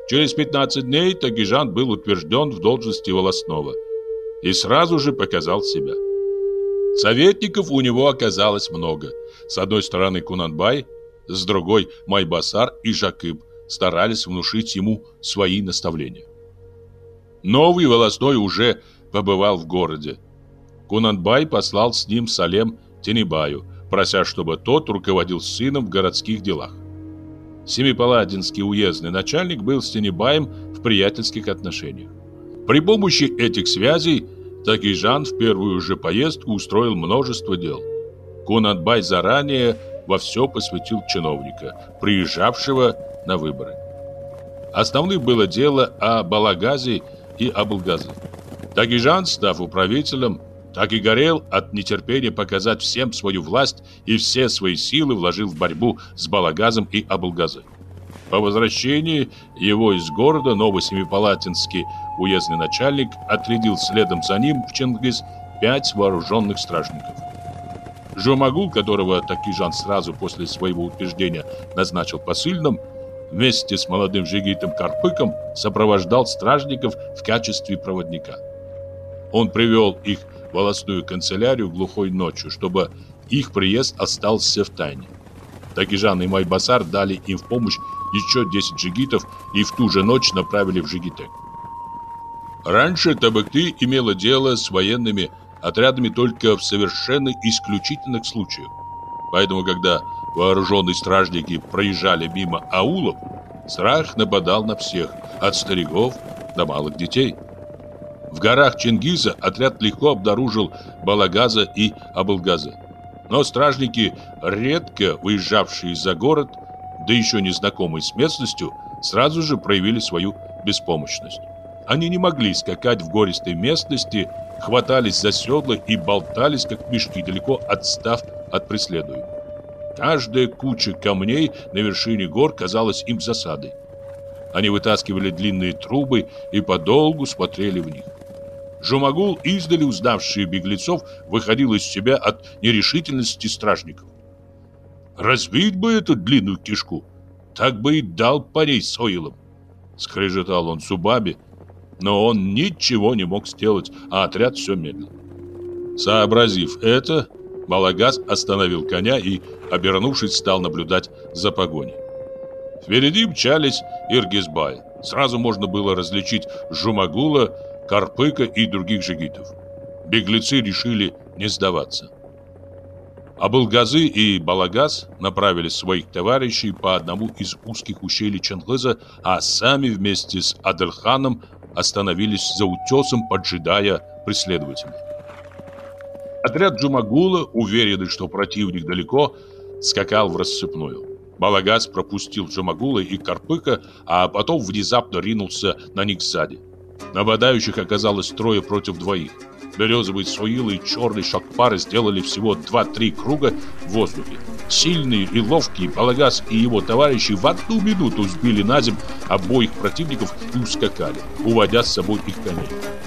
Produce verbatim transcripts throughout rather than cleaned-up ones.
Через пятнадцать дней Тагижан был утвержден в должности волостного и сразу же показал себя. Советников у него оказалось много. С одной стороны Кунанбай, с другой Майбасар и Жакып старались внушить ему свои наставления. Новый волостной уже побывал в городе. Кунанбай послал с ним Салем Тенебаю, прося, чтобы тот руководил сыном в городских делах. Семипаладинский уездный начальник был с Тенебаем в приятельских отношениях. При помощи этих связей Тагижан в первую же поездку устроил множество дел. Кунанбай заранее во все посвятил чиновника, приезжавшего на выборы. Основным было дело о Балагазе и Абылгазе. Тагижан, став управителем, так и горел от нетерпения показать всем свою власть и все свои силы вложил в борьбу с Балагазом и Абылгазой. По возвращении его из города Новосемипалатинский уездный начальник отрядил следом за ним в Чингис пять вооруженных стражников. Жумагул, которого Тагижан сразу после своего утверждения назначил посыльным, вместе с молодым жигитом Карпыком сопровождал стражников в качестве проводника. Он привел их в волостную канцелярию глухой ночью, чтобы их приезд остался в тайне. Тагижан и Майбасар дали им в помощь еще десять джигитов и в ту же ночь направили в Жигитек. Раньше Табыкты имела дело с военными отрядами только в совершенно исключительных случаях. Поэтому, когда вооруженные стражники проезжали мимо аулов, страх нападал на всех, от стариков до малых детей. В горах Чингиза отряд легко обнаружил Балагаза и Абылгаза. Но стражники, редко выезжавшие за город, да еще не знакомые с местностью, сразу же проявили свою беспомощность. Они не могли скакать в гористой местности, хватались за седла и болтались, как мешки, далеко отстав от преследуемых. Каждая куча камней на вершине гор казалась им засадой. Они вытаскивали длинные трубы и подолгу смотрели в них. Жумагул, издали узнавший беглецов, выходил из себя от нерешительности стражников. «Разбить бы эту длинную кишку, так бы и дал парей с оилом!» Скрежетал он зубами, но он ничего не мог сделать, а отряд все медлил. Сообразив это, Балагаз остановил коня и, обернувшись, стал наблюдать за погоней. Впереди мчались Иргизбай. Сразу можно было различить Жумагула, Карпыка и других жигитов. Беглецы решили не сдаваться. Абылгазы и Балагаз направили своих товарищей по одному из узких ущелий Чингиза, а сами вместе с Адылханом остановились за утесом, поджидая преследователей. Отряд Жумагула, уверенный, что противник далеко, скакал в рассыпную. Балагаз пропустил Жумагула и Карпыка, а потом внезапно ринулся на них сзади. Нападающих оказалось трое против двоих. Березовые суилы и черный шакпар сделали всего два-три круга в воздухе. Сильные и ловкие Балагаз и его товарищи в одну минуту сбили на землю обоих противников и ускакали, уводя с собой их коней.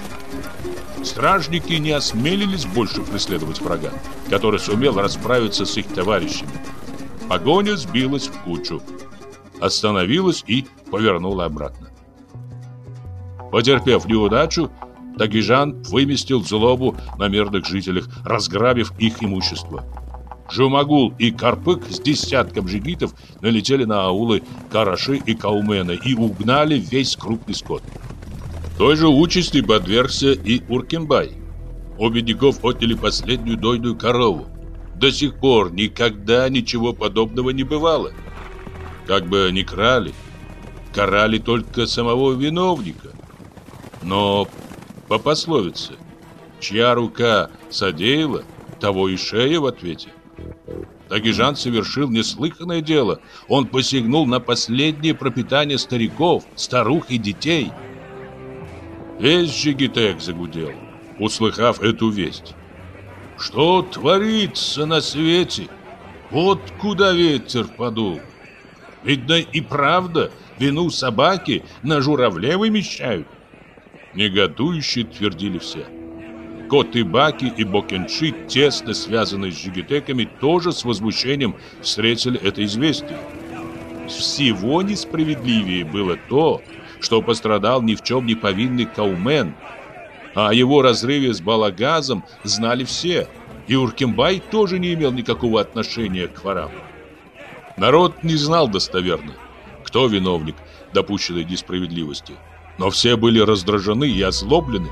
Стражники не осмелились больше преследовать врага, который сумел расправиться с их товарищами. Погоня сбилась в кучу, остановилась и повернула обратно. Потерпев неудачу, Тагижан выместил злобу на мирных жителях, разграбив их имущество. Жумагул и Карпык с десятком жигитов налетели на аулы Караши и Каумены и угнали весь крупный скот. Той же участи подвергся и Уркенбай. У бедняков отняли последнюю дойную корову. До сих пор никогда ничего подобного не бывало. Как бы ни крали, карали только самого виновника. Но по пословице, чья рука содеяла, того и шея в ответе. Тагижан совершил неслыханное дело. Он посягнул на последнее пропитание стариков, старух и детей. Весь Жигитек загудел, услыхав эту весть. Что творится на свете? Вот куда ветер подул. Видно и правда, вину собаки на журавле вымещают. Негодующе твердили все. Коты-баки и Бокенши, тесно связанные с жигитеками, тоже с возмущением встретили это известие. Всего несправедливее было то, что пострадал ни в чем не повинный Каумен. А о его разрыве с Балагазом знали все, и Уркембай тоже не имел никакого отношения к ворам. Народ не знал достоверно, кто виновник допущенной несправедливости, но все были раздражены и озлоблены.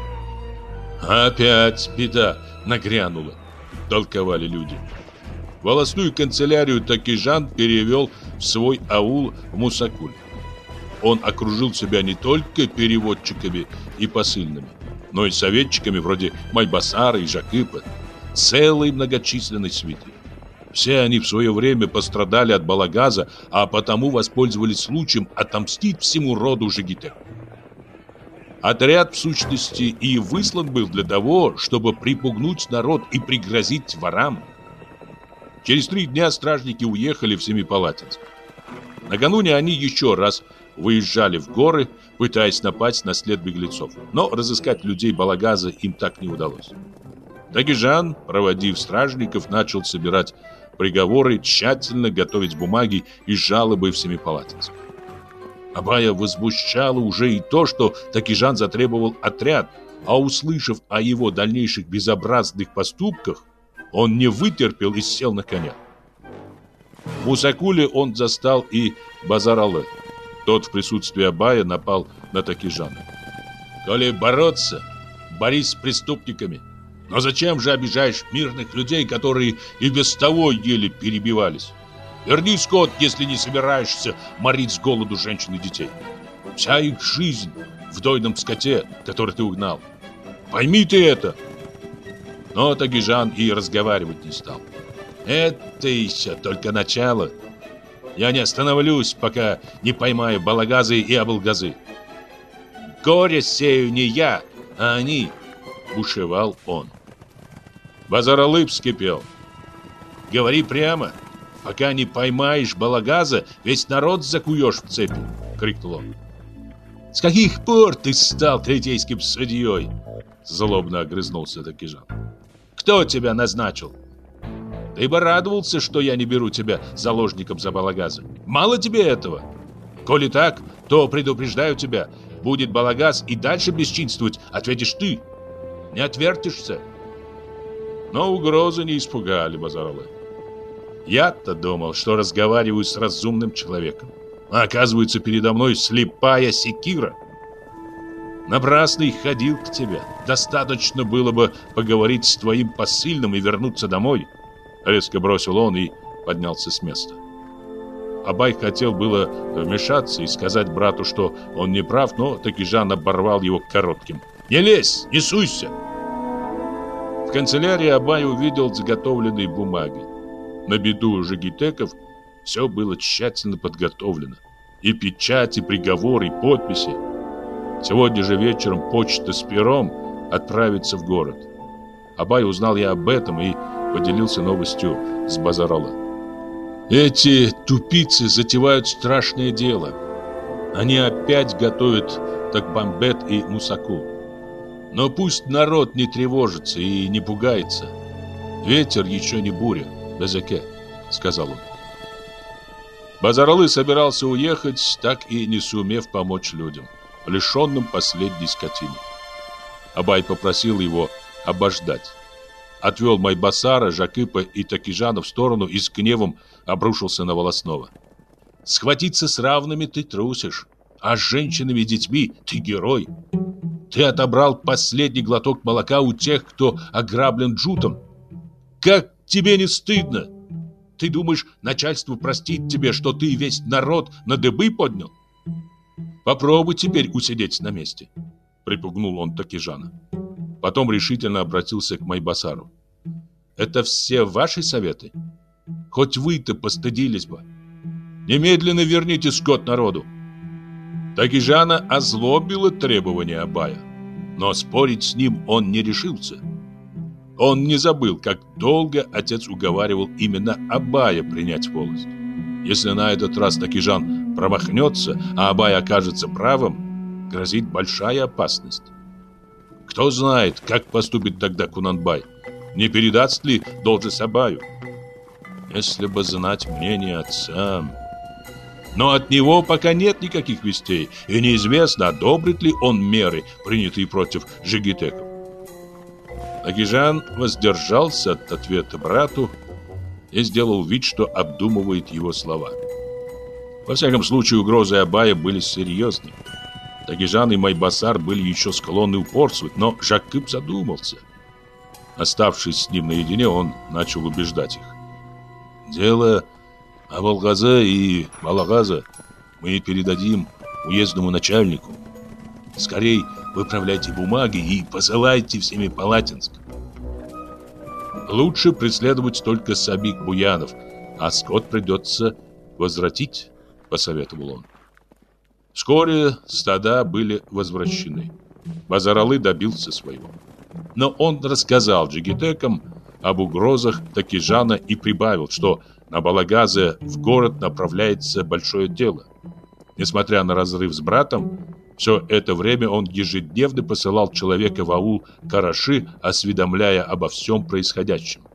«Опять беда нагрянула», — толковали люди. Волостную канцелярию Такижан перевел в свой аул в Мусакуль. Он окружил себя не только переводчиками и посыльными, но и советчиками вроде Майбасара и Жакыпа, целой многочисленной свитой. Все они в свое время пострадали от Балагаза, а потому воспользовались случаем отомстить всему роду жигитек. Отряд, в сущности, и выслан был для того, чтобы припугнуть народ и пригрозить ворам. Через три дня стражники уехали в Семипалатинск. Накануне они еще раз выезжали в горы, пытаясь напасть на след беглецов, но разыскать людей Балагаза им так не удалось. Такижан, проводив стражников, начал собирать приговоры, тщательно готовить бумаги и жалобы в Семипалатинск. Абая возмущало уже и то, что Такижан затребовал отряд, а услышав о его дальнейших безобразных поступках, он не вытерпел и сел на коня. В Мусакуле он застал и Базар-Аллы. Тот в присутствии Абая напал на Такижана. «Коли бороться, борись с преступниками. Но зачем же обижаешь мирных людей, которые и без того еле перебивались? Верни скот, если не собираешься морить с голоду женщин и детей. Вся их жизнь в дойном скоте, который ты угнал. Пойми ты это!» Но Такижан и разговаривать не стал. «Это еще только начало. Я не остановлюсь, пока не поймаю Балагазы и Абылгазы. Горе сею не я, а они», — бушевал он. Базар-Аллы вскипел. «Говори прямо. Пока не поймаешь Балагаза, весь народ закуешь в цепи», — крикнул он. «С каких пор ты стал третейским судьей?» — злобно огрызнулся Такижан. «Кто тебя назначил? Ты бы радовался, что я не беру тебя заложником за Балагаза. Мало тебе этого? Коли так, то предупреждаю тебя, будет Балагаз и дальше бесчинствовать, ответишь ты. Не отвертишься». Но угрозы не испугали Базар-Аллы. Я-то думал, что разговариваю с разумным человеком, а оказывается передо мной слепая секира. Напрасно и ходил к тебе. Достаточно было бы поговорить с твоим посыльным и вернуться домой. Резко бросил он и поднялся с места. Абай хотел было вмешаться и сказать брату, что он не прав, но Такижан оборвал его коротким: «Не лезь, не суйся!» В канцелярии Абай увидел заготовленные бумаги. На беду жигитеков все было тщательно подготовлено. И печать, и приговор, и подписи. Сегодня же вечером почта с пером отправится в город. Абай узнал я об этом и поделился новостью с Базар-Аллы. Эти тупицы затевают страшное дело. Они опять готовят Такбамбет и Мусаку. Но пусть народ не тревожится и не пугается. Ветер еще не буря, Безеке, сказал он. Базар-Аллы собирался уехать, так и не сумев помочь людям, лишенным последней скотины. Абай попросил его обождать. Отвел Майбасара, Жакыпа и Такижана в сторону и с гневом обрушился на Волостного. «Схватиться с равными ты трусишь, а с женщинами и детьми ты герой. Ты отобрал последний глоток молока у тех, кто ограблен джутом. Как тебе не стыдно? Ты думаешь, начальство простит тебе, что ты весь народ на дыбы поднял? Попробуй теперь усидеть на месте», — припугнул он Такижана. Потом решительно обратился к Майбасару. «Это все ваши советы? Хоть вы-то постыдились бы. Немедленно верните скот народу». Такижана озлобило требование Абая, но спорить с ним он не решился. Он не забыл, как долго отец уговаривал именно Абая принять волость. Если на этот раз Такижан промахнется, а Абай окажется правым, грозит большая опасность. Кто знает, как поступит тогда Кунанбай? Не передаст ли должность Абаю? Если бы знать мнение отца... Но от него пока нет никаких вестей, и неизвестно, одобрит ли он меры, принятые против жигитеков. Тагижан воздержался от ответа брату и сделал вид, что обдумывает его слова. Во всяком случае, угрозы Абая были серьезны. Тагижан и Майбасар были еще склонны упорствовать, но Жакып задумался. Оставшись с ним наедине, он начал убеждать их. «Дело Абалгаза и Балагаза мы передадим уездному начальнику. Скорей выправляйте бумаги и посылайте всеми по Латинск. Лучше преследовать только самих буянов, а скот придется возвратить», — посоветовал он. Вскоре стада были возвращены. Базаралы добился своего. Но он рассказал джигитекам об угрозах Тагижана и прибавил, что на Балагаза в город направляется большое дело. Несмотря на разрыв с братом, все это время он ежедневно посылал человека в аул Караши, осведомляя обо всем происходящем.